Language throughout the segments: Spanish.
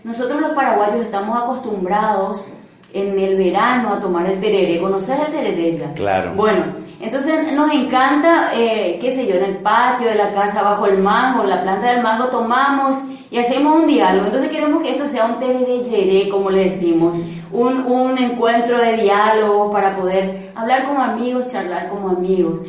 nosotros los paraguayos estamos acostumbrados en el verano a tomar el tereré. ¿Conoces el tereré ya? Claro. Bueno, entonces nos encanta, qué sé yo, en el patio de la casa, bajo el mango, la planta del mango, tomamos y hacemos un diálogo. Entonces queremos que esto sea un tereré yeré, como le decimos, un encuentro de diálogo para poder hablar como amigos, charlar como amigos.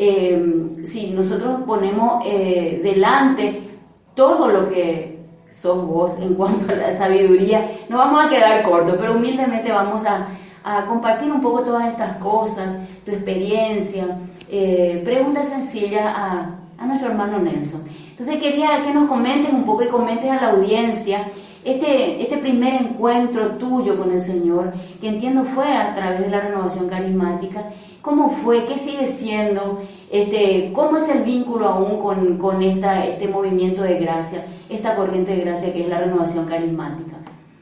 Si nosotros ponemos delante todo lo que sos vos en cuanto a la sabiduría, no vamos a quedar cortos, pero humildemente vamos a compartir un poco todas estas cosas, tu experiencia, preguntas sencillas a nuestro hermano Nelson. Entonces quería que nos comentes un poco y comentes a la audiencia este primer encuentro tuyo con el Señor, que entiendo fue a través de la renovación carismática. ¿Cómo fue? ¿Qué sigue siendo? ¿Cómo es el vínculo aún con este movimiento de gracia, esta corriente de gracia que es la renovación carismática?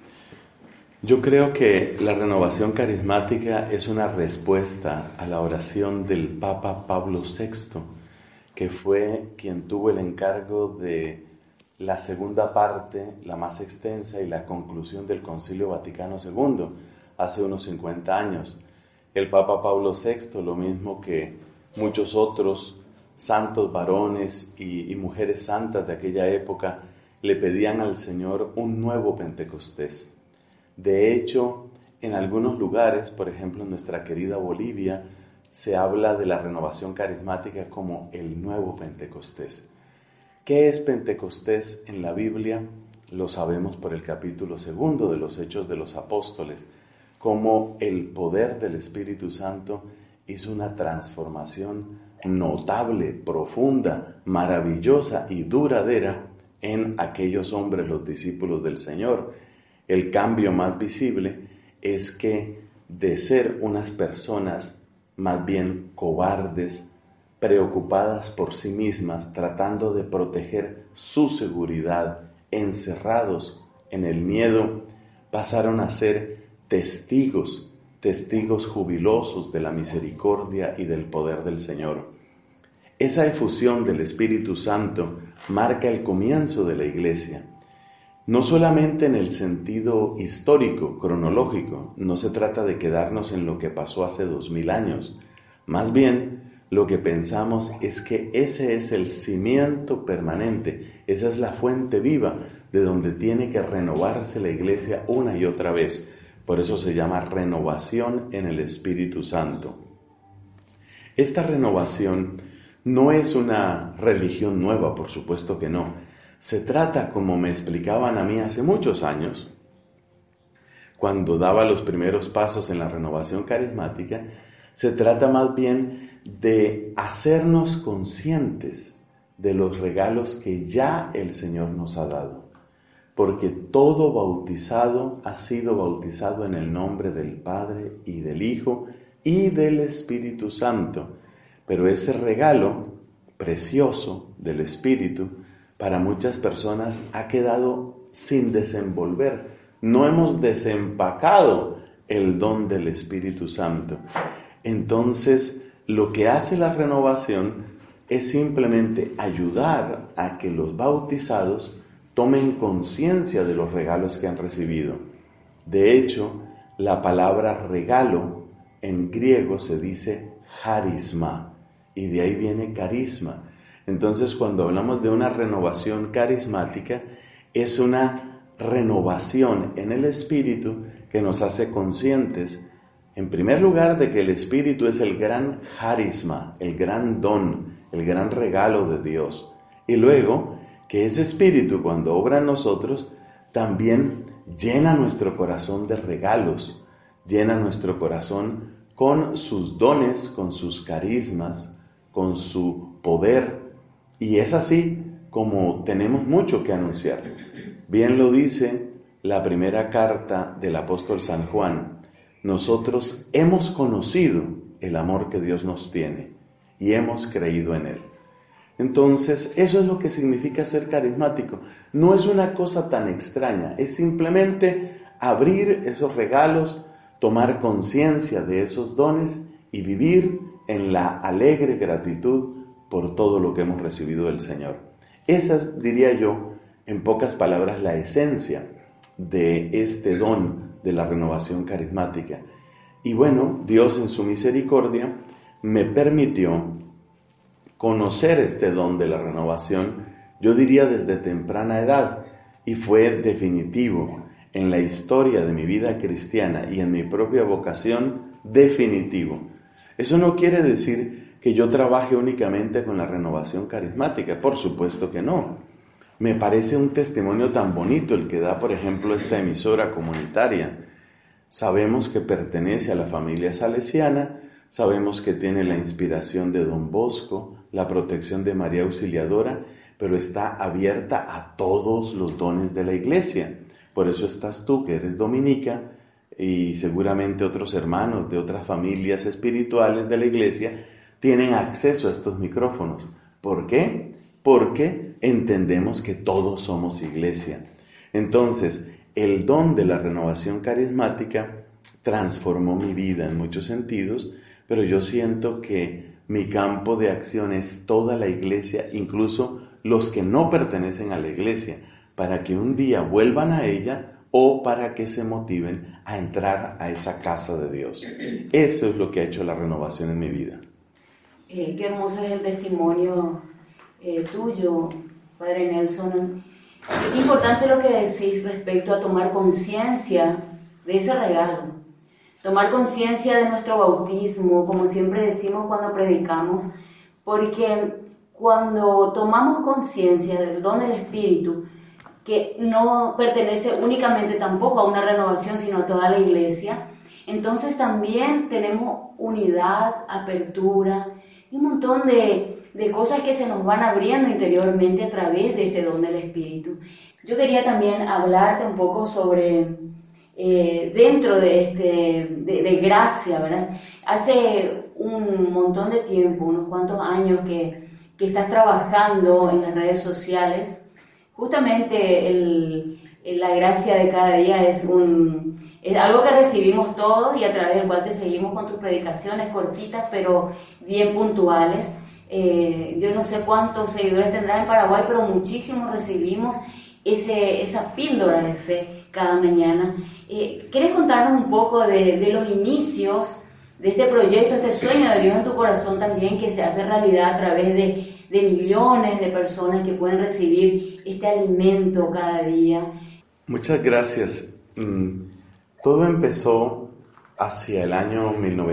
Yo creo que la renovación carismática es una respuesta a la oración del Papa Pablo VI, que fue quien tuvo el encargo de la segunda parte, la más extensa, y la conclusión del Concilio Vaticano II, hace unos 50 años. El Papa Pablo VI, lo mismo que muchos otros santos varones y mujeres santas de aquella época, le pedían al Señor un nuevo Pentecostés. De hecho, en algunos lugares, por ejemplo en nuestra querida Bolivia, se habla de la renovación carismática como el nuevo Pentecostés. ¿Qué es Pentecostés en la Biblia? Lo sabemos por el capítulo 2 de los Hechos de los Apóstoles, cómo el poder del Espíritu Santo hizo una transformación notable, profunda, maravillosa y duradera en aquellos hombres, los discípulos del Señor. El cambio más visible es que de ser unas personas más bien cobardes, preocupadas por sí mismas, tratando de proteger su seguridad, encerrados en el miedo, pasaron a ser testigos jubilosos de la misericordia y del poder del Señor. Esa efusión del Espíritu Santo marca el comienzo de la Iglesia, no solamente en el sentido histórico, cronológico. No se trata de quedarnos en lo que pasó hace 2000 años, más bien lo que pensamos es que ese es el cimiento permanente, esa es la fuente viva de donde tiene que renovarse la Iglesia una y otra vez. Por eso se llama renovación en el Espíritu Santo. Esta renovación no es una religión nueva, por supuesto que no. Se trata, como me explicaban a mí hace muchos años, cuando daba los primeros pasos en la renovación carismática, se trata más bien de hacernos conscientes de los regalos que ya el Señor nos ha dado. Porque todo bautizado ha sido bautizado en el nombre del Padre y del Hijo y del Espíritu Santo. Pero ese regalo precioso del Espíritu para muchas personas ha quedado sin desenvolver. No hemos desempacado el don del Espíritu Santo. Entonces, lo que hace la renovación es simplemente ayudar a que los bautizados tomen conciencia de los regalos que han recibido. De hecho, la palabra regalo en griego se dice charisma, y de ahí viene carisma. Entonces, cuando hablamos de una renovación carismática, es una renovación en el Espíritu que nos hace conscientes, en primer lugar, de que el Espíritu es el gran charisma, el gran don, el gran regalo de Dios. Y luego, que ese Espíritu, cuando obra en nosotros, también llena nuestro corazón de regalos, llena nuestro corazón con sus dones, con sus carismas, con su poder. Y es así como tenemos mucho que anunciar. Bien lo dice la primera carta del apóstol San Juan: nosotros hemos conocido el amor que Dios nos tiene y hemos creído en Él. Entonces, eso es lo que significa ser carismático. No es una cosa tan extraña, es simplemente abrir esos regalos, tomar conciencia de esos dones y vivir en la alegre gratitud por todo lo que hemos recibido del Señor. Esa es, diría yo, en pocas palabras, la esencia de este don de la renovación carismática. Y bueno, Dios en su misericordia me permitió conocer este don de la renovación, yo diría desde temprana edad, y fue definitivo en la historia de mi vida cristiana y en mi propia vocación, definitivo. Eso no quiere decir que yo trabaje únicamente con la renovación carismática, por supuesto que no. Me parece un testimonio tan bonito el que da, por ejemplo, esta emisora comunitaria. Sabemos que pertenece a la familia salesiana, sabemos que tiene la inspiración de Don Bosco, la protección de María Auxiliadora, pero está abierta a todos los dones de la iglesia. Por eso estás tú, que eres dominica, y seguramente otros hermanos de otras familias espirituales de la iglesia tienen acceso a estos micrófonos. ¿Por qué? Porque entendemos que todos somos iglesia. Entonces, el don de la renovación carismática transformó mi vida en muchos sentidos, pero yo siento que mi campo de acción es toda la iglesia, incluso los que no pertenecen a la iglesia, para que un día vuelvan a ella o para que se motiven a entrar a esa casa de Dios. Eso es lo que ha hecho la renovación en mi vida. Qué hermoso es el testimonio tuyo, Padre Nelson. Es importante lo que decís respecto a tomar conciencia de ese regalo. Tomar conciencia de nuestro bautismo, como siempre decimos cuando predicamos, porque cuando tomamos conciencia del don del Espíritu, que no pertenece únicamente tampoco a una renovación, sino a toda la iglesia, entonces también tenemos unidad, apertura y un montón de cosas que se nos van abriendo interiormente a través de este don del Espíritu. Yo quería también hablarte un poco sobre, dentro de gracia, ¿verdad? Hace un montón de tiempo, unos cuantos años que estás trabajando en las redes sociales. Justamente la gracia de cada día es algo que recibimos todos y a través del cual te seguimos con tus predicaciones cortitas pero bien puntuales. Yo no sé cuántos seguidores tendrás en Paraguay, pero muchísimos recibimos esa píldora de fe cada mañana. ¿Querés contarnos un poco de los inicios de este proyecto, este sueño de Dios en tu corazón también, que se hace realidad a través de millones de personas que pueden recibir este alimento cada día? Muchas gracias. Todo empezó hacia el año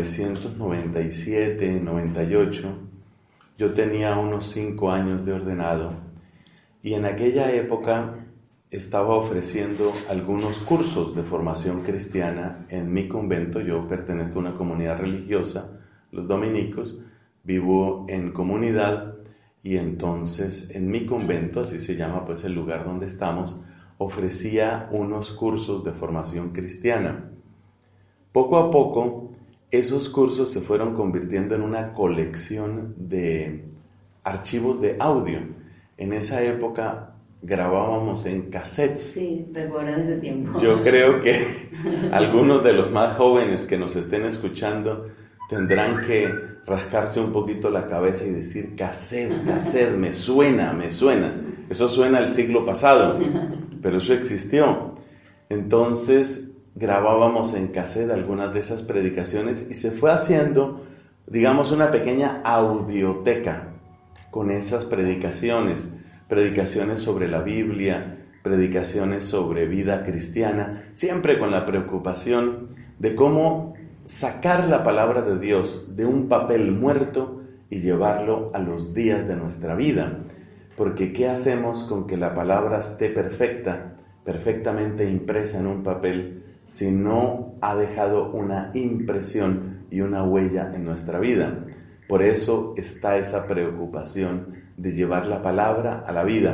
1997-98. Yo tenía unos 5 años de ordenado y en aquella época estaba ofreciendo algunos cursos de formación cristiana en mi convento. Yo pertenezco a una comunidad religiosa, los dominicos, vivo en comunidad y entonces en mi convento, así se llama pues el lugar donde estamos, ofrecía unos cursos de formación cristiana. Poco a poco, esos cursos se fueron convirtiendo en una colección de archivos de audio. En esa época grabábamos en cassettes. Sí, recuerdo ese tiempo. Yo creo que algunos de los más jóvenes que nos estén escuchando tendrán que rascarse un poquito la cabeza y decir cassette, me suena. Eso suena al siglo pasado, pero eso existió. Entonces grabábamos en cassette algunas de esas predicaciones y se fue haciendo, digamos, una pequeña audioteca con esas predicaciones sobre la Biblia, predicaciones sobre vida cristiana, siempre con la preocupación de cómo sacar la palabra de Dios de un papel muerto y llevarlo a los días de nuestra vida. Porque ¿qué hacemos con que la palabra esté perfectamente impresa en un papel, si no ha dejado una impresión y una huella en nuestra vida? Por eso está esa preocupación de llevar la palabra a la vida.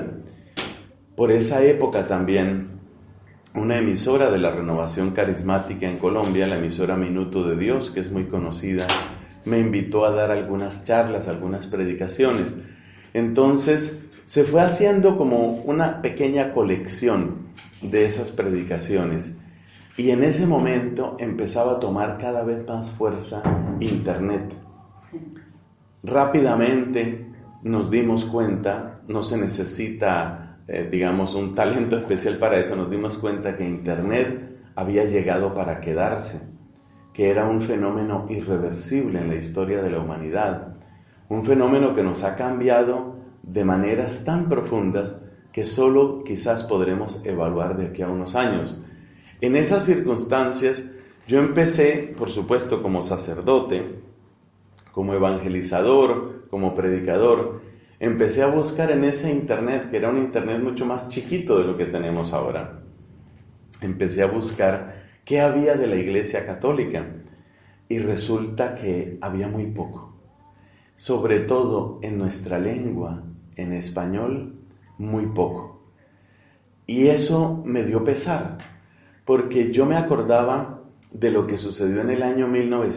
Por esa época también, una emisora de la renovación carismática en Colombia, la emisora Minuto de Dios, que es muy conocida, me invitó a dar algunas charlas, algunas predicaciones. Entonces se fue haciendo como una pequeña colección de esas predicaciones. Y en ese momento empezaba a tomar cada vez más fuerza Internet. Rápidamente nos dimos cuenta, no se necesita digamos, un talento especial para eso, nos dimos cuenta que Internet había llegado para quedarse, que era un fenómeno irreversible en la historia de la humanidad, un fenómeno que nos ha cambiado de maneras tan profundas que solo quizás podremos evaluar de aquí a unos años. En esas circunstancias, yo empecé, por supuesto, como sacerdote, como evangelizador, como predicador, empecé a buscar en ese Internet, que era un Internet mucho más chiquito de lo que tenemos ahora. Empecé a buscar qué había de la Iglesia Católica y resulta que había muy poco. Sobre todo en nuestra lengua, en español, muy poco. Y eso me dio pesar, porque yo me acordaba de lo que sucedió en el año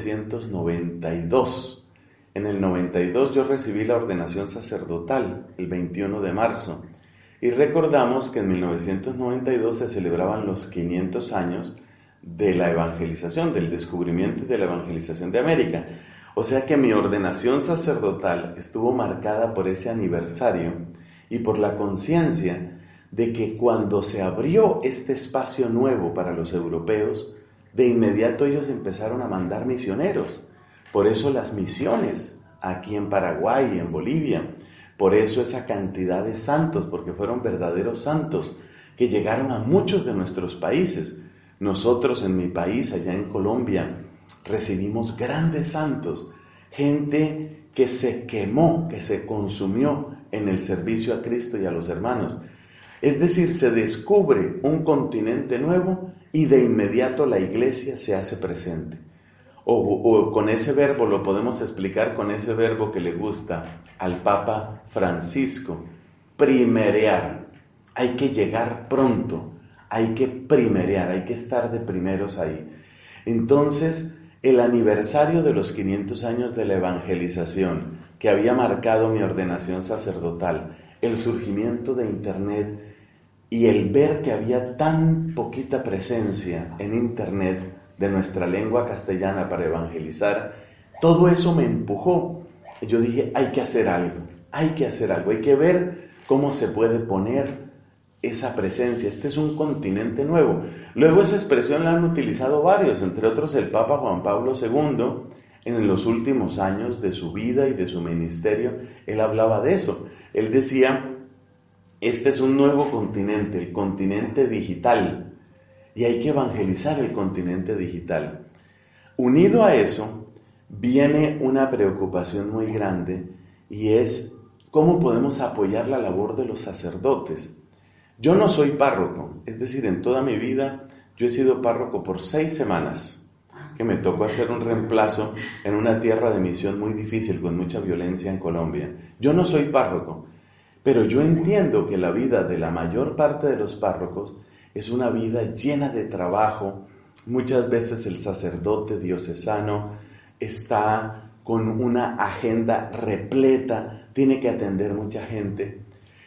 1992. En el 92 yo recibí la ordenación sacerdotal, el 21 de marzo, y recordamos que en 1992 se celebraban los 500 años de la evangelización, del descubrimiento y de la evangelización de América. O sea que mi ordenación sacerdotal estuvo marcada por ese aniversario y por la conciencia de que cuando se abrió este espacio nuevo para los europeos, de inmediato ellos empezaron a mandar misioneros. Por eso las misiones aquí en Paraguay y en Bolivia, por eso esa cantidad de santos, porque fueron verdaderos santos que llegaron a muchos de nuestros países. Nosotros en mi país, allá en Colombia, recibimos grandes santos, gente que se quemó, que se consumió en el servicio a Cristo y a los hermanos. Es decir, se descubre un continente nuevo y de inmediato la iglesia se hace presente. O con ese verbo, lo podemos explicar con ese verbo que le gusta al Papa Francisco, primerear. Hay que llegar pronto, hay que primerear, hay que estar de primeros ahí. Entonces, el aniversario de los 500 años de la evangelización, que había marcado mi ordenación sacerdotal, el surgimiento de Internet y el ver que había tan poquita presencia en Internet de nuestra lengua castellana para evangelizar, todo eso me empujó. Yo dije, hay que hacer algo, hay que ver cómo se puede poner esa presencia. Este es un continente nuevo. Luego esa expresión la han utilizado varios, entre otros el Papa Juan Pablo II, en los últimos años de su vida y de su ministerio, él hablaba de eso. Él decía, este es un nuevo continente, el continente digital, y hay que evangelizar el continente digital. Unido a eso, viene una preocupación muy grande, y es cómo podemos apoyar la labor de los sacerdotes. Yo no soy párroco, es decir, en toda mi vida yo he sido párroco por 6 semanas, que me tocó hacer un reemplazo en una tierra de misión muy difícil, con mucha violencia en Colombia. Yo no soy párroco, pero yo entiendo que la vida de la mayor parte de los párrocos es una vida llena de trabajo. Muchas veces el sacerdote diocesano está con una agenda repleta, tiene que atender mucha gente.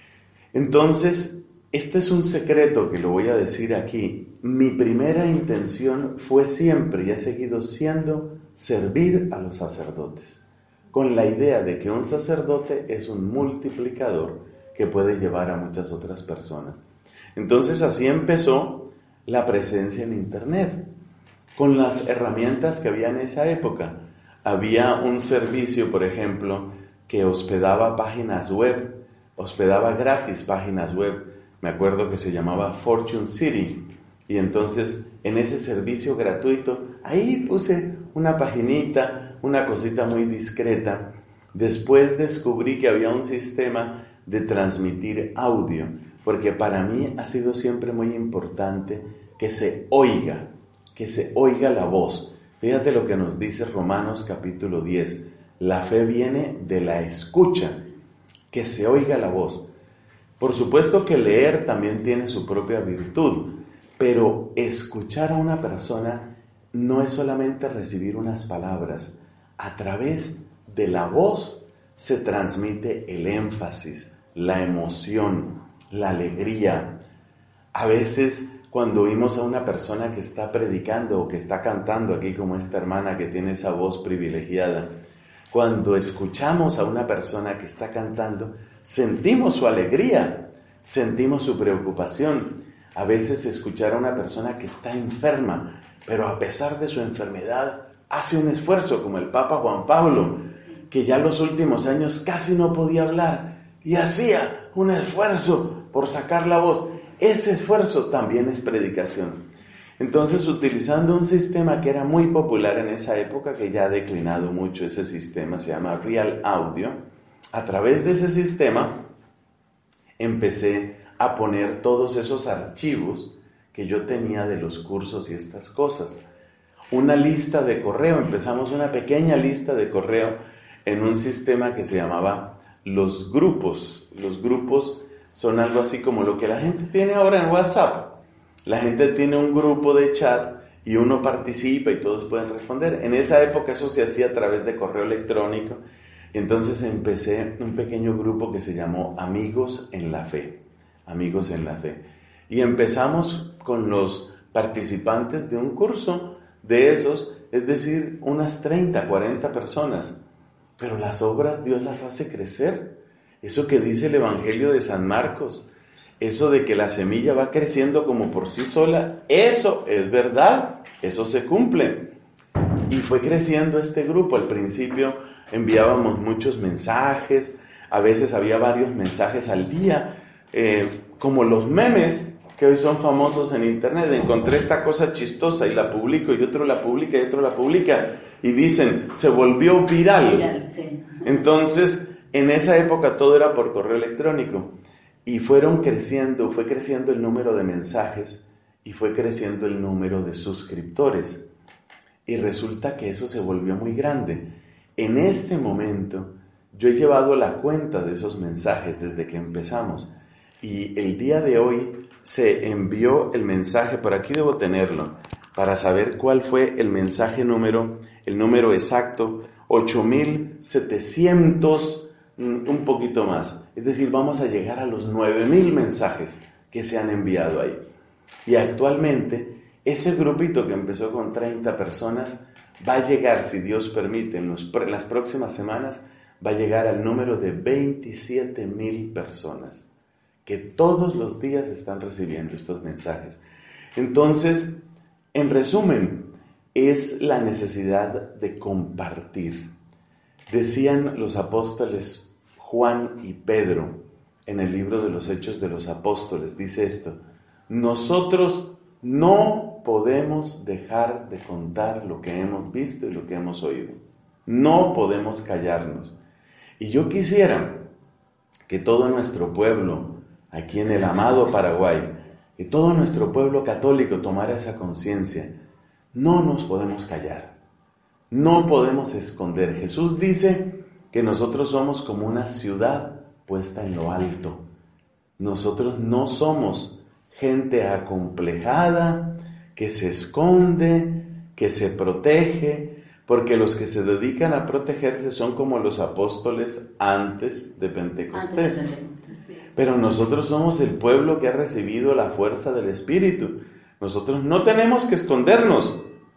Entonces, este es un secreto que lo voy a decir aquí. Mi primera intención fue siempre y ha seguido siendo servir a los sacerdotes, con la idea de que un sacerdote es un multiplicador que puede llevar a muchas otras personas. Entonces así empezó la presencia en Internet, con las herramientas que había en esa época. Había un servicio, por ejemplo, que hospedaba páginas web, hospedaba gratis páginas web. Me acuerdo que se llamaba Fortune City, y entonces en ese servicio gratuito, ahí puse una paginita, una cosita muy discreta. Después descubrí que había un sistema de transmitir audio, porque para mí ha sido siempre muy importante que se oiga la voz. Fíjate lo que nos dice Romanos capítulo 10, la fe viene de la escucha, que se oiga la voz. Por supuesto que leer también tiene su propia virtud, pero escuchar a una persona no es solamente recibir unas palabras. A través de la voz se transmite el énfasis, la emoción, la alegría. A veces cuando oímos a una persona que está predicando o que está cantando, aquí como esta hermana que tiene esa voz privilegiada, cuando escuchamos a una persona que está cantando, sentimos su alegría, sentimos su preocupación. A veces escuchar a una persona que está enferma, pero a pesar de su enfermedad hace un esfuerzo, como el Papa Juan Pablo, que ya los últimos años casi no podía hablar y hacía un esfuerzo por sacar la voz. Ese esfuerzo también es predicación. Entonces, utilizando un sistema que era muy popular en esa época, que ya ha declinado mucho ese sistema, se llama Real Audio, a través de ese sistema empecé a poner todos esos archivos que yo tenía de los cursos y estas cosas. Una lista de correo, empezamos una pequeña lista de correo en un sistema que se llamaba los grupos. Los grupos son algo así como lo que la gente tiene ahora en WhatsApp. La gente tiene un grupo de chat y uno participa y todos pueden responder. En esa época eso se hacía a través de correo electrónico. Entonces empecé un pequeño grupo que se llamó Amigos en la Fe. Amigos en la Fe. Y empezamos con los participantes de un curso de esos, es decir, unas 30, 40 personas. Pero las obras Dios las hace crecer. Eso que dice el Evangelio de San Marcos, eso de que la semilla va creciendo como por sí sola, eso es verdad, eso se cumple. Y fue creciendo este grupo. Al principio enviábamos muchos mensajes, a veces había varios mensajes al día, como los memes que hoy son famosos en internet. Encontré esta cosa chistosa y la publico, y otro la publica, y otro la publica, y dicen, se volvió viral. Sí. Entonces, en esa época todo era por correo electrónico, y fue creciendo el número de mensajes, y fue creciendo el número de suscriptores, y resulta que eso se volvió muy grande. En este momento, yo he llevado la cuenta de esos mensajes desde que empezamos, y el día de hoy se envió el mensaje, por aquí debo tenerlo, para saber cuál fue el mensaje el número exacto, 8,700, un poquito más. Es decir, vamos a llegar a los 9,000 mensajes que se han enviado ahí. Y actualmente, ese grupito que empezó con 30 personas va a llegar, si Dios permite, en las próximas semanas, va a llegar al número de 27,000 personas que todos los días están recibiendo estos mensajes. Entonces, en resumen, es la necesidad de compartir. Decían los apóstoles Juan y Pedro en el libro de los Hechos de los Apóstoles, dice esto: nosotros no podemos dejar de contar lo que hemos visto y lo que hemos oído. No podemos callarnos. Y yo quisiera que todo nuestro pueblo, aquí en el amado Paraguay, que todo nuestro pueblo católico tomara esa conciencia. No nos podemos callar, no podemos esconder. Jesús dice que nosotros somos como una ciudad puesta en lo alto. Nosotros no somos gente acomplejada, que se esconde, que se protege, porque los que se dedican a protegerse son como los apóstoles antes de Pentecostés. Pero nosotros somos el pueblo que ha recibido la fuerza del Espíritu. Nosotros no tenemos que escondernos.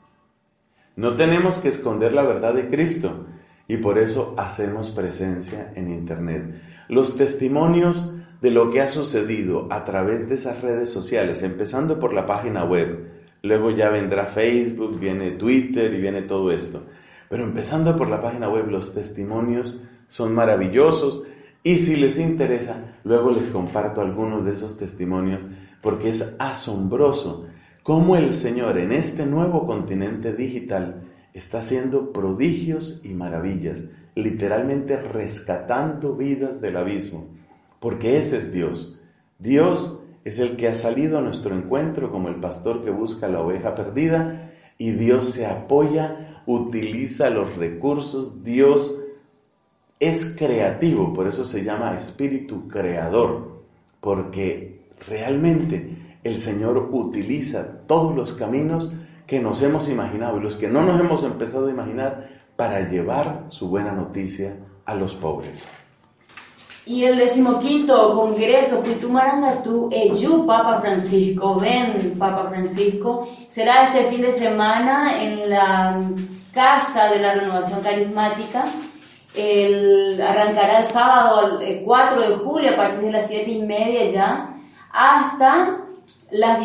No tenemos que esconder la verdad de Cristo. Y por eso hacemos presencia en Internet. Los testimonios de lo que ha sucedido a través de esas redes sociales, empezando por la página web, luego ya vendrá Facebook, viene Twitter y viene todo esto. Pero empezando por la página web, los testimonios son maravillosos. Y si les interesa, luego les comparto algunos de esos testimonios, porque es asombroso cómo el Señor en este nuevo continente digital está haciendo prodigios y maravillas, literalmente rescatando vidas del abismo, porque ese es Dios. Dios es el que ha salido a nuestro encuentro como el pastor que busca la oveja perdida, y Dios se apoya, utiliza los recursos. Dios es creativo, por eso se llama espíritu creador, porque realmente el Señor utiliza todos los caminos que nos hemos imaginado y los que no nos hemos empezado a imaginar para llevar su buena noticia a los pobres. Y el 15º Congreso Puitumarangatú Eyu Papa Francisco, ven Papa Francisco, será este fin de semana en la Casa de la Renovación Carismática. Arrancará el sábado, el 4 de julio, a partir de las 7:30 ya, hasta las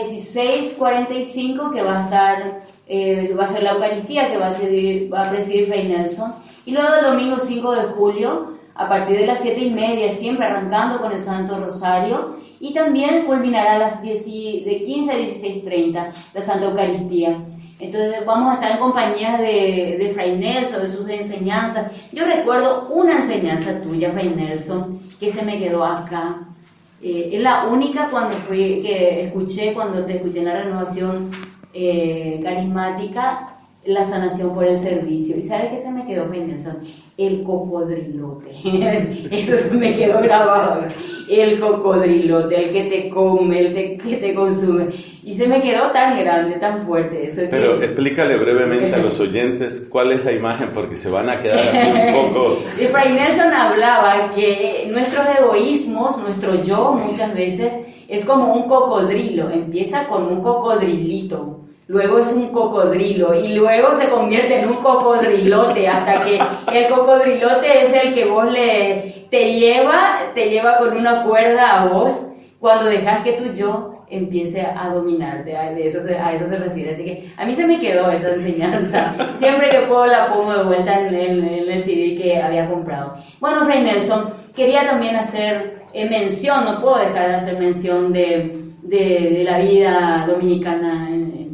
16:45, que va a ser la Eucaristía, que va a presidir Fray Nelson. Y luego el domingo 5 de julio, a partir de las 7:30, siempre arrancando con el Santo Rosario, y también culminará de 15 a 16:30 la Santa Eucaristía. Entonces vamos a estar en compañía de Fray Nelson, de sus enseñanzas. Yo recuerdo una enseñanza tuya, Fray Nelson, que se me quedó acá. Es la única que escuché cuando te escuché en la renovación carismática, la sanación por el servicio. ¿Y sabes qué se me quedó, Fray Nelson? El cocodrilote. Eso se me quedó grabado. El cocodrilote, el que te come, el que te consume. Y se me quedó tan grande, tan fuerte eso. Pero explícale brevemente a los oyentes cuál es la imagen, porque se van a quedar así un poco... Y Fray Nelson hablaba que nuestros egoísmos, nuestro yo, muchas veces es como un cocodrilo. Empieza con un cocodrilito, luego es un cocodrilo y luego se convierte en un cocodrilote, hasta que el cocodrilote es el que vos te lleva con una cuerda a vos cuando dejas que tu yo empiece a dominarte. A eso se refiere. Así que a mí se me quedó esa enseñanza. Siempre que puedo la pongo de vuelta en el CD que había comprado. Bueno, Fray Nelson, quería también hacer mención, no puedo dejar de hacer mención de la vida dominicana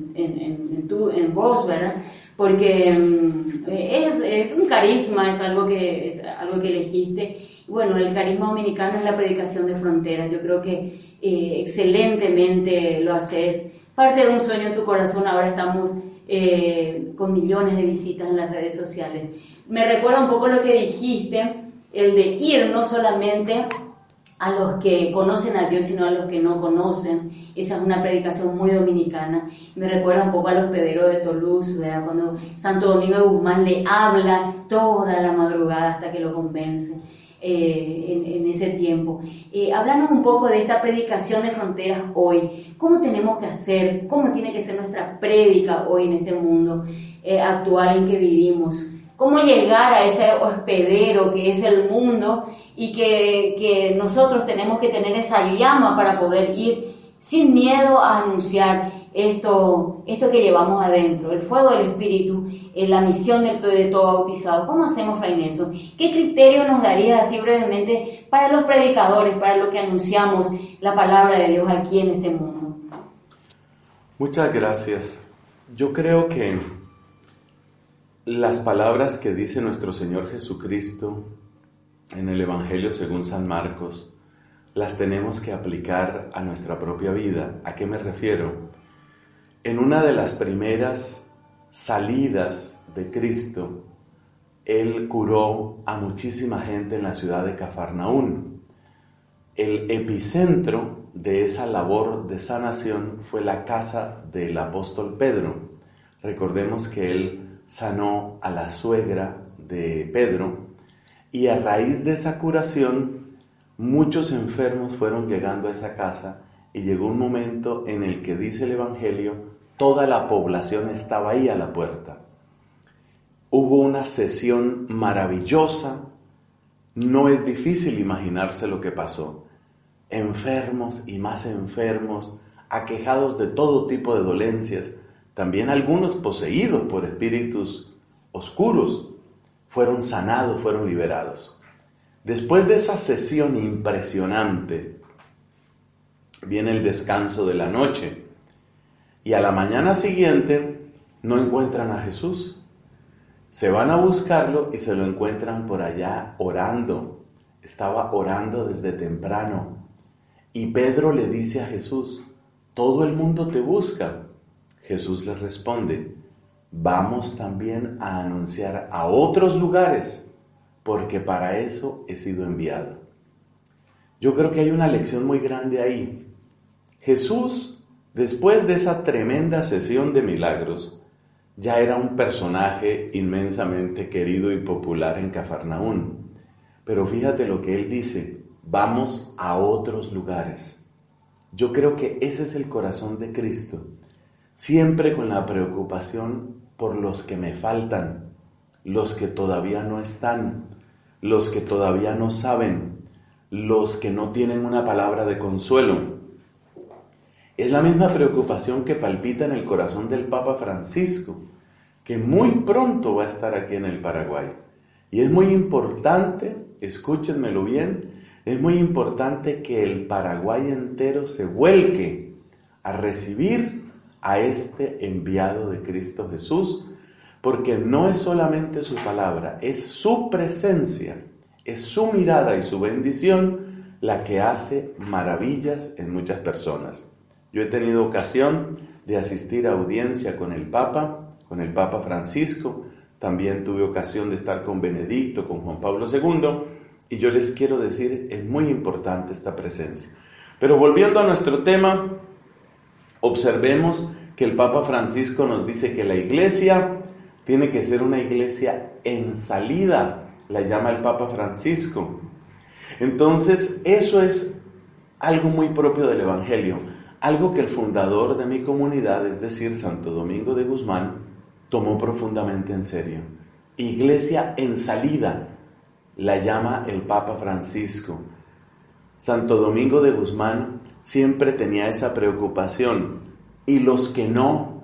en vos, ¿verdad? Porque es un carisma, es algo que elegiste. Bueno, el carisma dominicano es la predicación de fronteras. Yo creo que excelentemente lo haces. Parte de un sueño en tu corazón. Ahora estamos con millones de visitas en las redes sociales. Me recuerda un poco lo que dijiste, el de ir no solamente a los que conocen a Dios, sino a los que no conocen. Esa es una predicación muy dominicana. Me recuerda un poco a los pederos de Toulouse, ¿verdad? Cuando Santo Domingo de Guzmán le habla toda la madrugada hasta que lo convence. En ese tiempo. Háblanos un poco de esta predicación de fronteras hoy. ¿Cómo tenemos que hacer? ¿Cómo tiene que ser nuestra prédica hoy en este mundo actual en que vivimos? ¿Cómo llegar a ese hospedero que es el mundo y que nosotros tenemos que tener esa llama para poder ir sin miedo a anunciar esto que llevamos adentro, el fuego del Espíritu, la misión de todo bautizado? ¿Cómo hacemos, Fray Nelson? ¿Qué criterio nos daría así brevemente para los predicadores, para los que anunciamos la palabra de Dios aquí en este mundo? Muchas gracias. Yo creo que las palabras que dice nuestro Señor Jesucristo en el Evangelio según San Marcos las tenemos que aplicar a nuestra propia vida. ¿A qué me refiero? En una de las primeras salidas de Cristo, Él curó a muchísima gente en la ciudad de Cafarnaún. El epicentro de esa labor de sanación fue la casa del apóstol Pedro. Recordemos que Él sanó a la suegra de Pedro y a raíz de esa curación muchos enfermos fueron llegando a esa casa y llegó un momento en el que, dice el Evangelio, toda la población estaba ahí a la puerta. Hubo una sesión maravillosa, no es difícil imaginarse lo que pasó. Enfermos y más enfermos, aquejados de todo tipo de dolencias, también algunos poseídos por espíritus oscuros, fueron sanados, fueron liberados. Después de esa sesión impresionante, viene el descanso de la noche y a la mañana siguiente no encuentran a Jesús. Se van a buscarlo y se lo encuentran por allá orando. Estaba orando desde temprano. Y Pedro le dice a Jesús: todo el mundo te busca. Jesús le responde: vamos también a anunciar a otros lugares, porque para eso he sido enviado. Yo creo que hay una lección muy grande ahí. Jesús, después de esa tremenda sesión de milagros, ya era un personaje inmensamente querido y popular en Cafarnaún. Pero fíjate lo que él dice: vamos a otros lugares. Yo creo que ese es el corazón de Cristo, siempre con la preocupación por los que me faltan, los que todavía no están, los que todavía no saben, los que no tienen una palabra de consuelo. Es la misma preocupación que palpita en el corazón del Papa Francisco, que muy pronto va a estar aquí en el Paraguay. Y es muy importante, escúchenmelo bien, es muy importante que el Paraguay entero se vuelque a recibir a este enviado de Cristo Jesús, porque no es solamente su palabra, es su presencia, es su mirada y su bendición la que hace maravillas en muchas personas. Yo he tenido ocasión de asistir a audiencia con el Papa Francisco, también tuve ocasión de estar con Benedicto, con Juan Pablo II, y yo les quiero decir, es muy importante esta presencia. Pero volviendo a nuestro tema, observemos que el Papa Francisco nos dice que la iglesia tiene que ser una iglesia en salida, la llama el Papa Francisco. Entonces, eso es algo muy propio del Evangelio, algo que el fundador de mi comunidad, es decir, Santo Domingo de Guzmán, tomó profundamente en serio. Iglesia en salida, la llama el Papa Francisco. Santo Domingo de Guzmán siempre tenía esa preocupación. Y los que no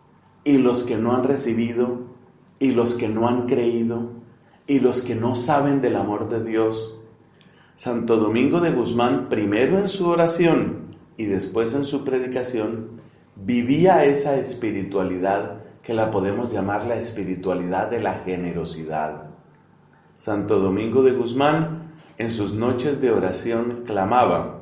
han recibido, y los que no han creído, y los que no saben del amor de Dios. Santo Domingo de Guzmán, primero en su oración y después en su predicación, vivía esa espiritualidad que la podemos llamar la espiritualidad de la generosidad. Santo Domingo de Guzmán, en sus noches de oración, clamaba: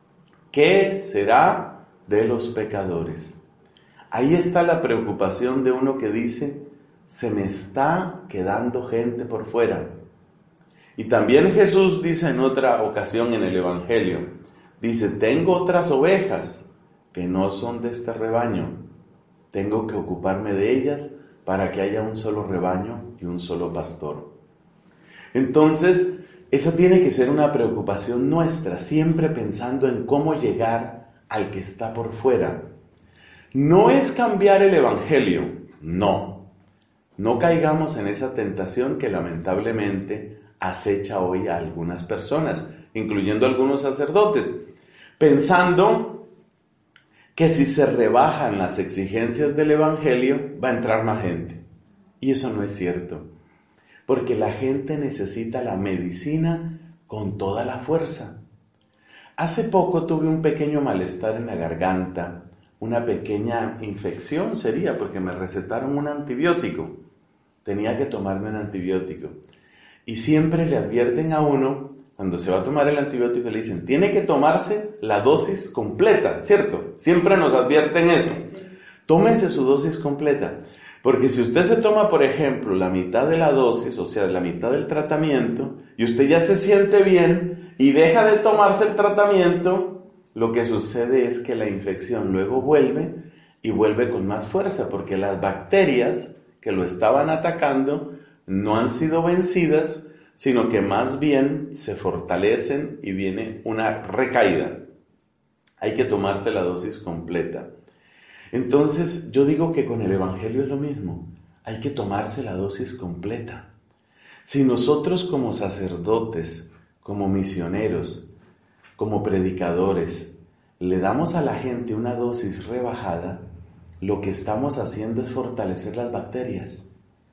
¿qué será de los pecadores? Ahí está la preocupación de uno que dice: se me está quedando gente por fuera. Y también Jesús dice en otra ocasión en el Evangelio, dice: tengo otras ovejas que no son de este rebaño. Tengo que ocuparme de ellas para que haya un solo rebaño y un solo pastor. Entonces, esa tiene que ser una preocupación nuestra, siempre pensando en cómo llegar al que está por fuera. No es cambiar el Evangelio, no. No caigamos en esa tentación que lamentablemente acecha hoy a algunas personas, incluyendo a algunos sacerdotes, pensando que si se rebajan las exigencias del Evangelio va a entrar más gente. Y eso no es cierto, porque la gente necesita la medicina con toda la fuerza. Hace poco tuve un pequeño malestar en la garganta, una pequeña infección sería, porque me recetaron un antibiótico. Tenía que tomarme un antibiótico. Y siempre le advierten a uno, cuando se va a tomar el antibiótico, le dicen, tiene que tomarse la dosis completa, ¿cierto? Siempre nos advierten eso. Tómese su dosis completa. Porque si usted se toma, por ejemplo, la mitad de la dosis, o sea, la mitad del tratamiento, y usted ya se siente bien y deja de tomarse el tratamiento, lo que sucede es que la infección luego vuelve y vuelve con más fuerza, porque las bacterias que lo estaban atacando no han sido vencidas, sino que más bien se fortalecen y viene una recaída. Hay que tomarse la dosis completa. Entonces, yo digo que con el Evangelio es lo mismo. Hay que tomarse la dosis completa. Si nosotros como sacerdotes, como misioneros, como predicadores, le damos a la gente una dosis rebajada, lo que estamos haciendo es fortalecer las bacterias.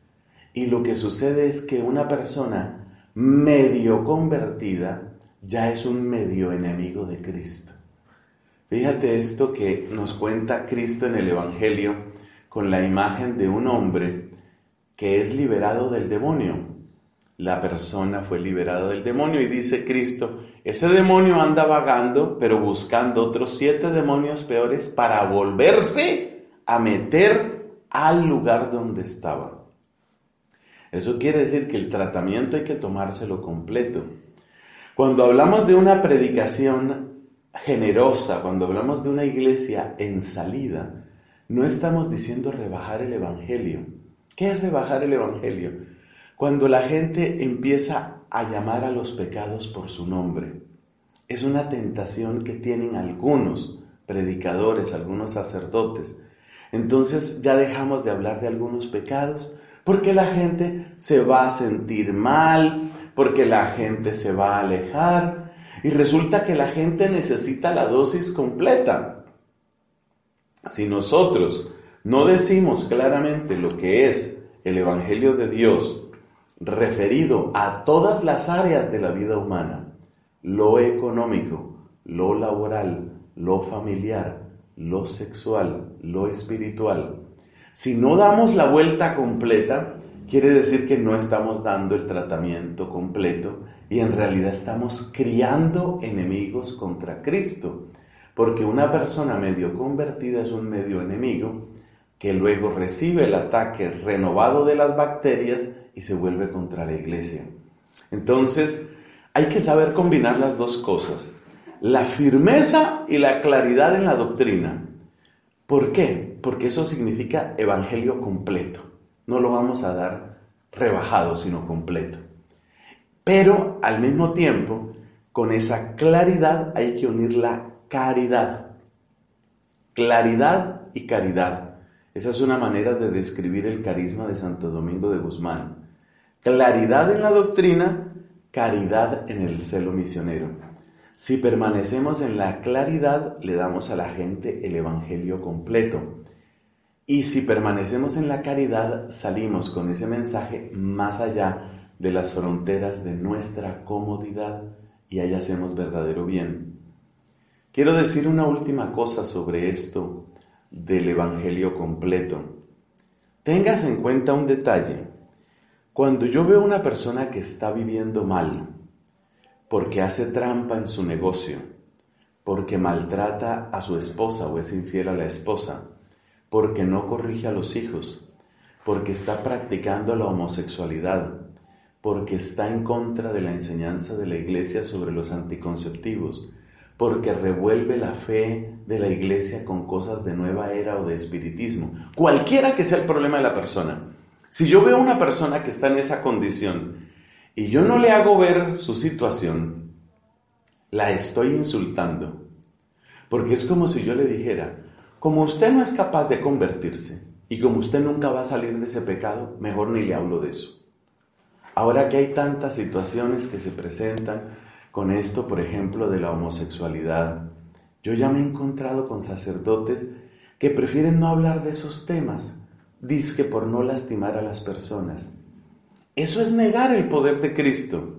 Y lo que sucede es que una persona medio convertida ya es un medio enemigo de Cristo. Fíjate esto que nos cuenta Cristo en el Evangelio con la imagen de un hombre que es liberado del demonio. La persona fue liberada del demonio y dice Cristo, ese demonio anda vagando, pero buscando otros 7 demonios peores para volverse a meter al lugar donde estaba. Eso quiere decir que el tratamiento hay que tomárselo completo. Cuando hablamos de una predicación generosa, cuando hablamos de una iglesia en salida, no estamos diciendo rebajar el Evangelio. ¿Qué es rebajar el Evangelio? Cuando la gente empieza a llamar a los pecados por su nombre. Es una tentación que tienen algunos predicadores, algunos sacerdotes. Entonces ya dejamos de hablar de algunos pecados, porque la gente se va a sentir mal, porque la gente se va a alejar y resulta que la gente necesita la dosis completa. Si nosotros no decimos claramente lo que es el Evangelio de Dios referido a todas las áreas de la vida humana, lo económico, lo laboral, lo familiar, lo sexual, lo espiritual, si no damos la vuelta completa, quiere decir que no estamos dando el tratamiento completo y en realidad estamos criando enemigos contra Cristo. Porque una persona medio convertida es un medio enemigo que luego recibe el ataque renovado de las bacterias y se vuelve contra la iglesia. Entonces, hay que saber combinar las dos cosas, la firmeza y la claridad en la doctrina. ¿Por qué? Porque eso significa evangelio completo. No lo vamos a dar rebajado, sino completo. Pero, al mismo tiempo, con esa claridad hay que unir la caridad. Claridad y caridad. Esa es una manera de describir el carisma de Santo Domingo de Guzmán. Claridad en la doctrina, caridad en el celo misionero. Si permanecemos en la claridad, le damos a la gente el evangelio completo. Y si permanecemos en la caridad, salimos con ese mensaje más allá de las fronteras de nuestra comodidad y ahí hacemos verdadero bien. Quiero decir una última cosa sobre esto del evangelio completo. Tengas en cuenta un detalle. Cuando yo veo una persona que está viviendo mal, porque hace trampa en su negocio, porque maltrata a su esposa o es infiel a la esposa, porque no corrige a los hijos, porque está practicando la homosexualidad, porque está en contra de la enseñanza de la iglesia sobre los anticonceptivos, porque revuelve la fe de la iglesia con cosas de nueva era o de espiritismo. Cualquiera que sea el problema de la persona. Si yo veo a una persona que está en esa condición y yo no le hago ver su situación, la estoy insultando. Porque es como si yo le dijera, como usted no es capaz de convertirse y como usted nunca va a salir de ese pecado, mejor ni le hablo de eso. Ahora que hay tantas situaciones que se presentan con esto, por ejemplo, de la homosexualidad, yo ya me he encontrado con sacerdotes que prefieren no hablar de esos temas, dizque por no lastimar a las personas. Eso es negar el poder de Cristo.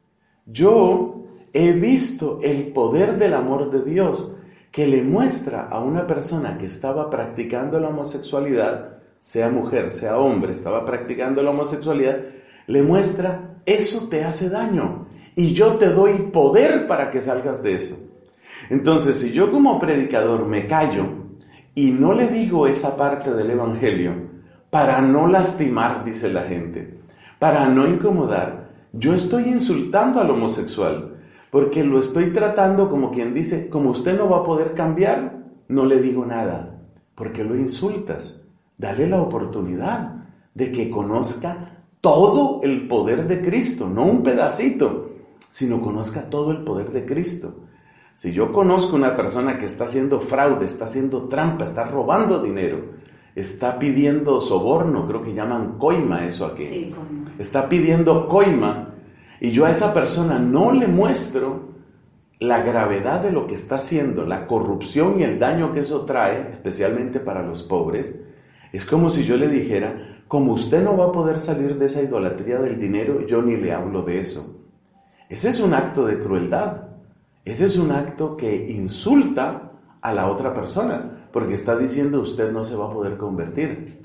Yo he visto el poder del amor de Dios que le muestra a una persona que estaba practicando la homosexualidad, sea mujer, sea hombre, estaba practicando la homosexualidad, le muestra, eso te hace daño. Y yo te doy poder para que salgas de eso. Entonces, si yo como predicador me callo y no le digo esa parte del evangelio, para no lastimar, dice la gente, para no incomodar, yo estoy insultando al homosexual, porque lo estoy tratando como quien dice, como usted no va a poder cambiar, no le digo nada, porque lo insultas. Dale la oportunidad de que conozca todo el poder de Cristo, no un pedacito, sino conozca todo el poder de Cristo. Si yo conozco una persona que está haciendo fraude, está haciendo trampa, está robando dinero, está pidiendo soborno, creo que llaman coima eso aquí, sí, coima. Está pidiendo coima, y yo a esa persona no le muestro la gravedad de lo que está haciendo, la corrupción y el daño que eso trae, especialmente para los pobres, es como si yo le dijera, como usted no va a poder salir de esa idolatría del dinero, yo ni le hablo de eso. Ese es un acto de crueldad. Ese es un acto que insulta a la otra persona, porque está diciendo usted no se va a poder convertir.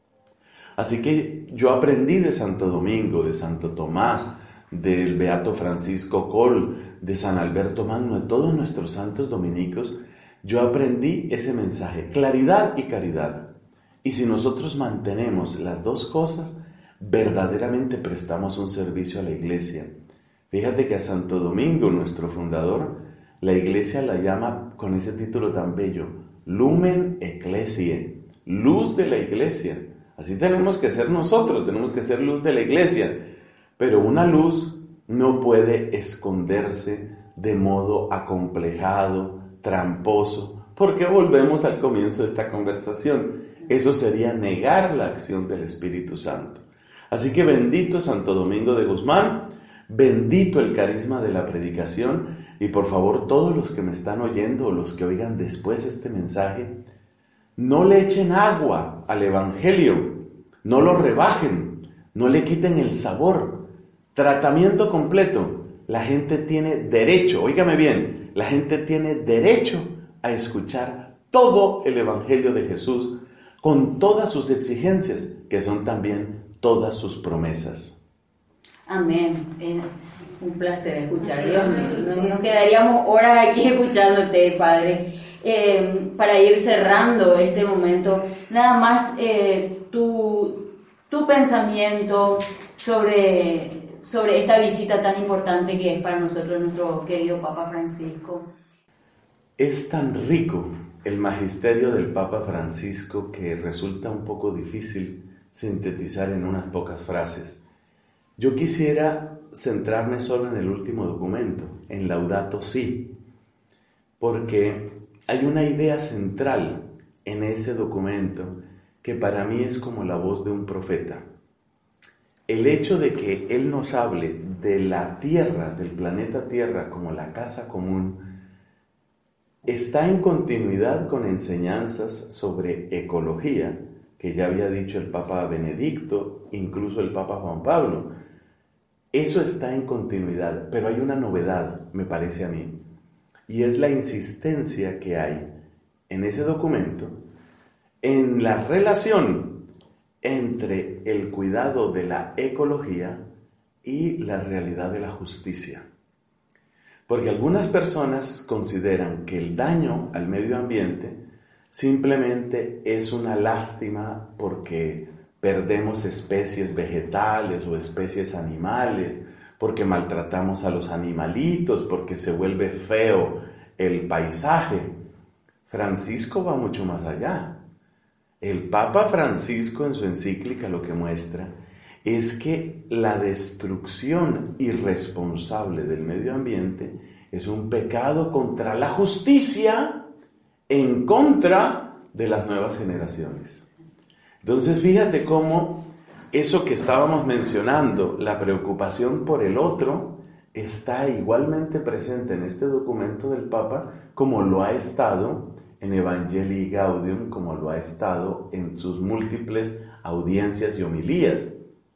Así que yo aprendí de Santo Domingo, de Santo Tomás, del Beato Francisco Coll, de San Alberto Magno, de todos nuestros santos dominicos, yo aprendí ese mensaje, claridad y caridad. Y si nosotros mantenemos las dos cosas, verdaderamente prestamos un servicio a la iglesia. Fíjate que a Santo Domingo, nuestro fundador, la iglesia la llama con ese título tan bello, Lumen Ecclesiae, luz de la iglesia. Así tenemos que ser nosotros, tenemos que ser luz de la iglesia. Pero una luz no puede esconderse de modo acomplejado, tramposo, porque volvemos al comienzo de esta conversación. Eso sería negar la acción del Espíritu Santo. Así que bendito Santo Domingo de Guzmán, Bendito el carisma de la predicación. Y por favor, todos los que me están oyendo o los que oigan después este mensaje, no le echen agua al evangelio, no lo rebajen, no le quiten el sabor. Tratamiento completo. La gente tiene derecho, óigame bien, la gente tiene derecho a escuchar todo el evangelio de Jesús con todas sus exigencias, que son también todas sus promesas. Amén. Un placer escuchar. Dios mío, nos quedaríamos horas aquí escuchándote, Padre. Para ir cerrando este momento, nada más tu pensamiento sobre esta visita tan importante que es para nosotros nuestro querido Papa Francisco. Es tan rico el magisterio del Papa Francisco que resulta un poco difícil sintetizar en unas pocas frases. Yo quisiera centrarme solo en el último documento, en Laudato Si, porque hay una idea central en ese documento que para mí es como la voz de un profeta. El hecho de que él nos hable de la Tierra, del planeta Tierra, como la casa común, está en continuidad con enseñanzas sobre ecología, que ya había dicho el Papa Benedicto, incluso el Papa Juan Pablo. Eso está en continuidad, pero hay una novedad, me parece a mí, y es la insistencia que hay en ese documento en la relación entre el cuidado de la ecología y la realidad de la justicia. Porque algunas personas consideran que el daño al medio ambiente simplemente es una lástima porque perdemos especies vegetales o especies animales, porque maltratamos a los animalitos, porque se vuelve feo el paisaje. Francisco va mucho más allá. El Papa Francisco en su encíclica lo que muestra es que la destrucción irresponsable del medio ambiente es un pecado contra la justicia en contra de las nuevas generaciones. Entonces fíjate cómo eso que estábamos mencionando, la preocupación por el otro, está igualmente presente en este documento del Papa como lo ha estado en Evangelii Gaudium, como lo ha estado en sus múltiples audiencias y homilías.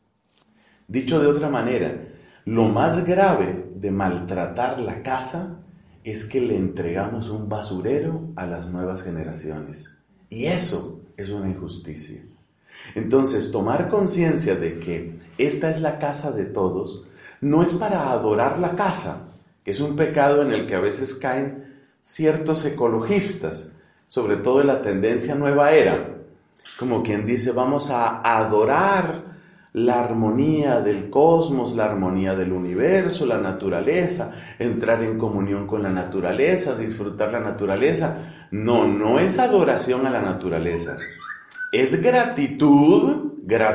Dicho de otra manera, lo más grave de maltratar la casa es que le entregamos un basurero a las nuevas generaciones. Y eso es una injusticia. Entonces, tomar conciencia de que esta es la casa de todos, no es para adorar la casa, que es un pecado en el que a veces caen ciertos ecologistas, sobre todo en la tendencia nueva era, como quien dice, vamos a adorar la armonía del cosmos, la armonía del universo, la naturaleza, entrar en comunión con la naturaleza, disfrutar la naturaleza. No, no es adoración a la naturaleza. Es gratitud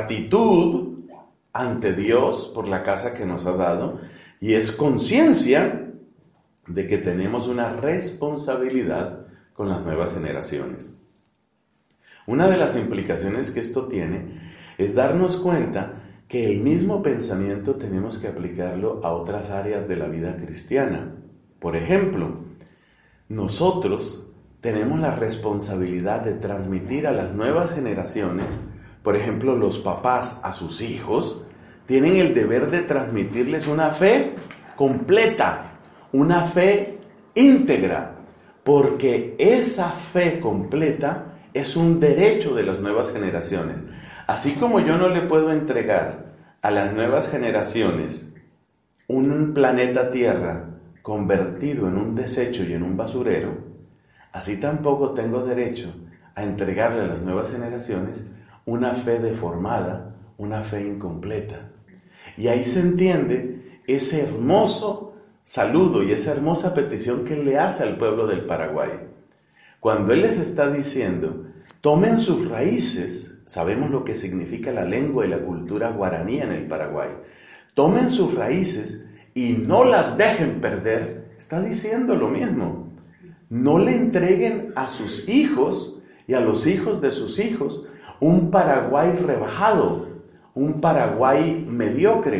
ante Dios por la casa que nos ha dado, y es conciencia de que tenemos una responsabilidad con las nuevas generaciones. Una de las implicaciones que esto tiene es darnos cuenta que el mismo pensamiento tenemos que aplicarlo a otras áreas de la vida cristiana. Por ejemplo, nosotros tenemos la responsabilidad de transmitir a las nuevas generaciones, por ejemplo, los papás a sus hijos, tienen el deber de transmitirles una fe completa, una fe íntegra, porque esa fe completa es un derecho de las nuevas generaciones. Así como yo no le puedo entregar a las nuevas generaciones un planeta Tierra convertido en un desecho y en un basurero, así tampoco tengo derecho a entregarle a las nuevas generaciones una fe deformada, una fe incompleta. Y ahí se entiende ese hermoso saludo y esa hermosa petición que él le hace al pueblo del Paraguay. Cuando él les está diciendo, tomen sus raíces, sabemos lo que significa la lengua y la cultura guaraní en el Paraguay, tomen sus raíces y no las dejen perder, está diciendo lo mismo. No le entreguen a sus hijos y a los hijos de sus hijos un Paraguay rebajado, un Paraguay mediocre,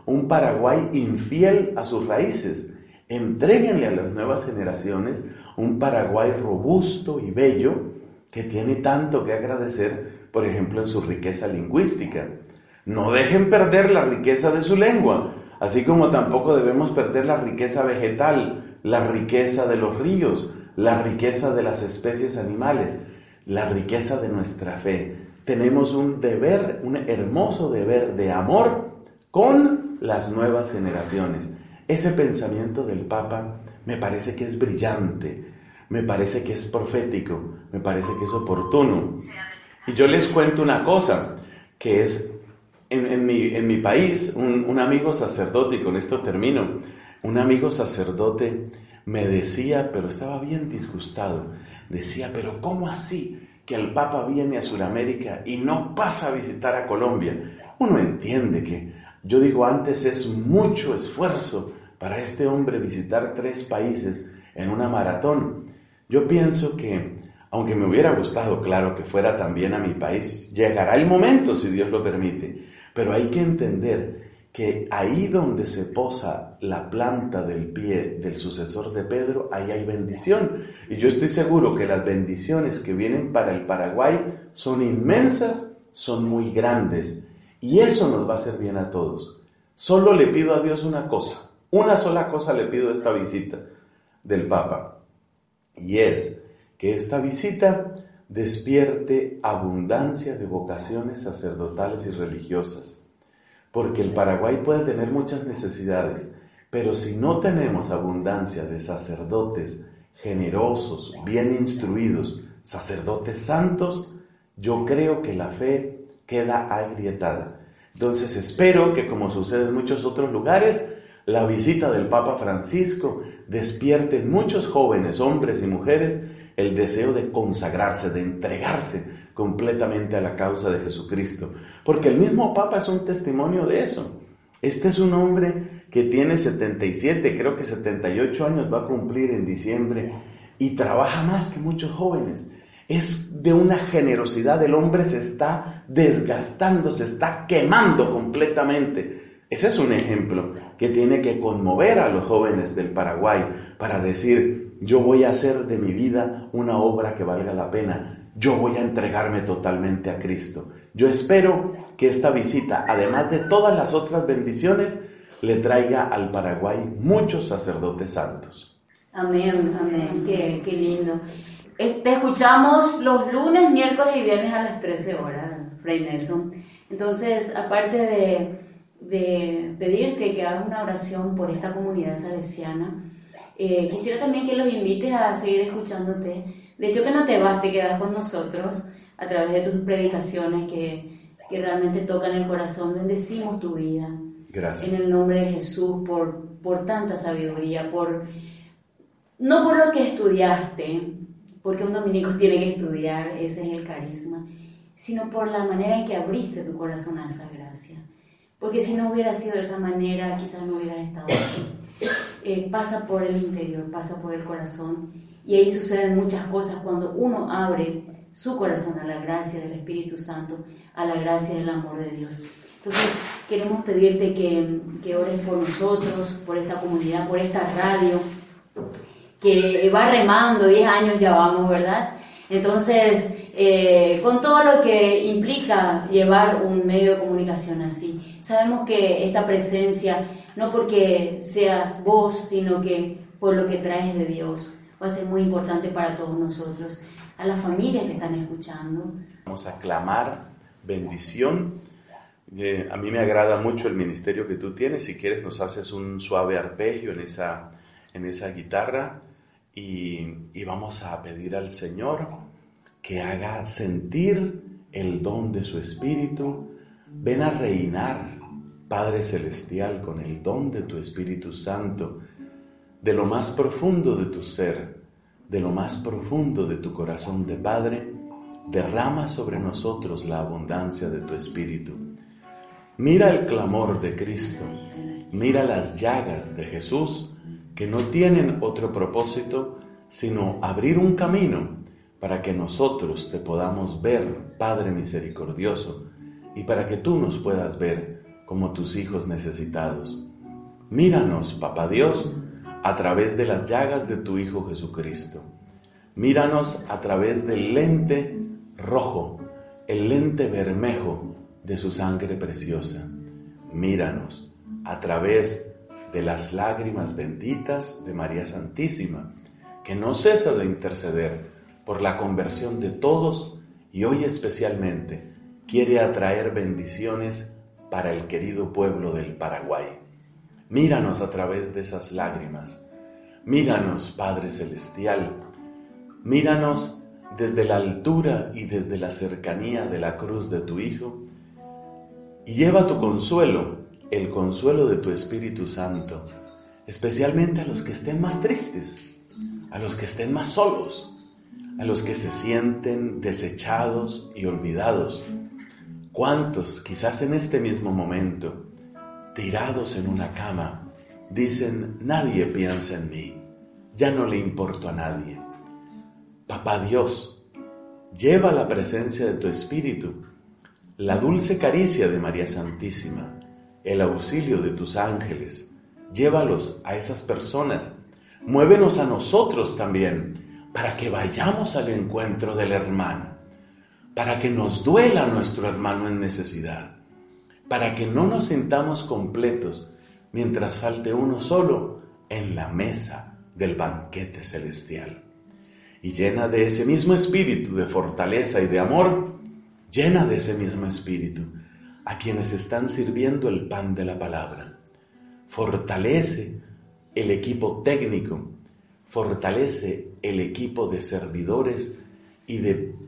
un Paraguay infiel a sus raíces. Entréguenle a las nuevas generaciones un Paraguay robusto y bello que tiene tanto que agradecer, por ejemplo, en su riqueza lingüística. No dejen perder la riqueza de su lengua, así como tampoco debemos perder la riqueza vegetal, la riqueza de los ríos, la riqueza de las especies animales, la riqueza de nuestra fe. Tenemos un deber, un hermoso deber de amor con las nuevas generaciones. Ese pensamiento del Papa me parece que es brillante, me parece que es profético, me parece que es oportuno. Y yo les cuento una cosa, que es, en mi país, un amigo sacerdote, y con esto termino, un amigo sacerdote me decía, pero estaba bien disgustado, decía, pero ¿cómo así que el Papa viene a Sudamérica y no pasa a visitar a Colombia? Uno entiende que, yo digo, antes es mucho esfuerzo para este hombre visitar 3 países en una maratón. Yo pienso que, aunque me hubiera gustado, claro, que fuera también a mi país, llegará el momento, si Dios lo permite, pero hay que entender que ahí donde se posa la planta del pie del sucesor de Pedro, ahí hay bendición. Y yo estoy seguro que las bendiciones que vienen para el Paraguay son inmensas, son muy grandes. Y eso nos va a hacer bien a todos. Solo le pido a Dios una cosa, una sola cosa le pido a esta visita del Papa. Y es que esta visita despierte abundancia de vocaciones sacerdotales y religiosas. Porque el Paraguay puede tener muchas necesidades, pero si no tenemos abundancia de sacerdotes generosos, bien instruidos, sacerdotes santos, yo creo que la fe queda agrietada. Entonces espero que, como sucede en muchos otros lugares, la visita del Papa Francisco despierte en muchos jóvenes, hombres y mujeres, el deseo de consagrarse, de entregarse completamente a la causa de Jesucristo. Porque el mismo Papa es un testimonio de eso. Este es un hombre que tiene 77, creo que 78 años, va a cumplir en diciembre, y trabaja más que muchos jóvenes. Es de una generosidad, el hombre se está desgastando, se está quemando completamente. Ese es un ejemplo que tiene que conmover a los jóvenes del Paraguay para decir, yo voy a hacer de mi vida una obra que valga la pena, yo voy a entregarme totalmente a Cristo. Yo espero que esta visita, además de todas las otras bendiciones, le traiga al Paraguay muchos sacerdotes santos. Amén, amén, qué lindo. Te escuchamos los lunes, miércoles y viernes a las 13 horas, Fray Nelson. Entonces, aparte de pedirte que hagas una oración por esta comunidad salesiana, quisiera también que los invites a seguir escuchándote. De hecho, que no te vas, te quedas con nosotros a través de tus predicaciones que realmente tocan el corazón. Bendecimos tu vida. Gracias. En el nombre de Jesús, por tanta sabiduría, no por lo que estudiaste, porque un dominico tiene que estudiar, ese es el carisma, sino por la manera en que abriste tu corazón a esa gracia. Porque si no hubiera sido de esa manera, quizás no hubieras estado aquí. Pasa por el interior, pasa por el corazón, y ahí suceden muchas cosas cuando uno abre su corazón a la gracia del Espíritu Santo, a la gracia del amor de Dios. Entonces, queremos pedirte que ores por nosotros, por esta comunidad, por esta radio, que va remando, 10 años ya vamos, ¿verdad? Entonces, con todo lo que implica llevar un medio de comunicación así, sabemos que esta presencia, no porque seas vos, sino que por lo que traes de Dios, va a ser muy importante para todos nosotros, a las familias que están escuchando. Vamos a clamar bendición. A mí me agrada mucho el ministerio que tú tienes. Si quieres nos haces un suave arpegio en esa guitarra y vamos a pedir al Señor que haga sentir el don de su Espíritu. Ven a reinar, Padre Celestial, con el don de tu Espíritu Santo, de lo más profundo de tu ser, de lo más profundo de tu corazón de Padre, derrama sobre nosotros la abundancia de tu Espíritu. Mira el clamor de Cristo, mira las llagas de Jesús, que no tienen otro propósito sino abrir un camino para que nosotros te podamos ver, Padre misericordioso, y para que tú nos puedas ver, como tus hijos necesitados. Míranos, Papá Dios, a través de las llagas de tu Hijo Jesucristo. Míranos a través del lente rojo, el lente bermejo de su sangre preciosa. Míranos a través de las lágrimas benditas de María Santísima, que no cesa de interceder por la conversión de todos y hoy especialmente quiere atraer bendiciones para el querido pueblo del Paraguay. Míranos a través de esas lágrimas. Míranos, Padre Celestial. Míranos desde la altura y desde la cercanía de la cruz de tu Hijo y lleva tu consuelo, el consuelo de tu Espíritu Santo, especialmente a los que estén más tristes, a los que estén más solos, a los que se sienten desechados y olvidados. ¿Cuántos, quizás en este mismo momento, tirados en una cama, dicen: nadie piensa en mí, ya no le importo a nadie? Papá Dios, lleva la presencia de tu Espíritu, la dulce caricia de María Santísima, el auxilio de tus ángeles, llévalos a esas personas, muévenos a nosotros también, para que vayamos al encuentro del hermano, para que nos duela nuestro hermano en necesidad, para que no nos sintamos completos mientras falte uno solo en la mesa del banquete celestial. Y llena de ese mismo espíritu de fortaleza y de amor, llena de ese mismo espíritu a quienes están sirviendo el pan de la palabra. Fortalece el equipo técnico, fortalece el equipo de servidores y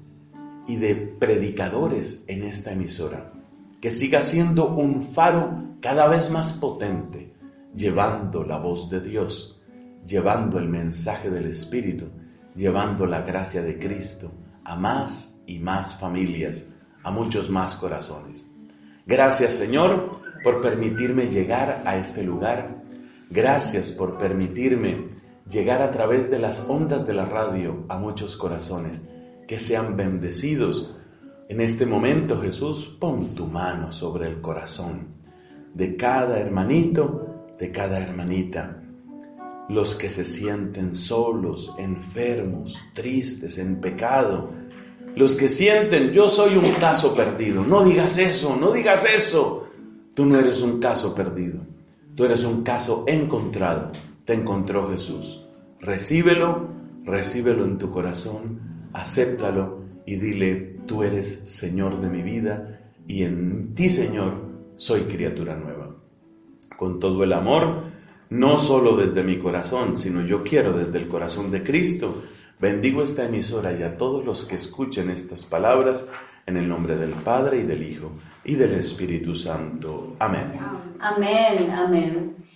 de predicadores en esta emisora. Que siga siendo un faro cada vez más potente, llevando la voz de Dios, llevando el mensaje del Espíritu, llevando la gracia de Cristo a más y más familias, a muchos más corazones. Gracias, Señor, por permitirme llegar a este lugar. Gracias por permitirme llegar a través de las ondas de la radio a muchos corazones. Que sean bendecidos. En este momento, Jesús, pon tu mano sobre el corazón de cada hermanito, de cada hermanita. Los que se sienten solos, enfermos, tristes, en pecado. Los que sienten: yo soy un caso perdido. No digas eso, no digas eso. Tú no eres un caso perdido. Tú eres un caso encontrado. Te encontró Jesús. Recíbelo en tu corazón. Acéptalo y dile: tú eres Señor de mi vida y en ti, Señor, soy criatura nueva. Con todo el amor, no solo desde mi corazón, sino yo quiero desde el corazón de Cristo. Bendigo esta emisora y a todos los que escuchen estas palabras en el nombre del Padre y del Hijo y del Espíritu Santo. Amén. Amén, amén.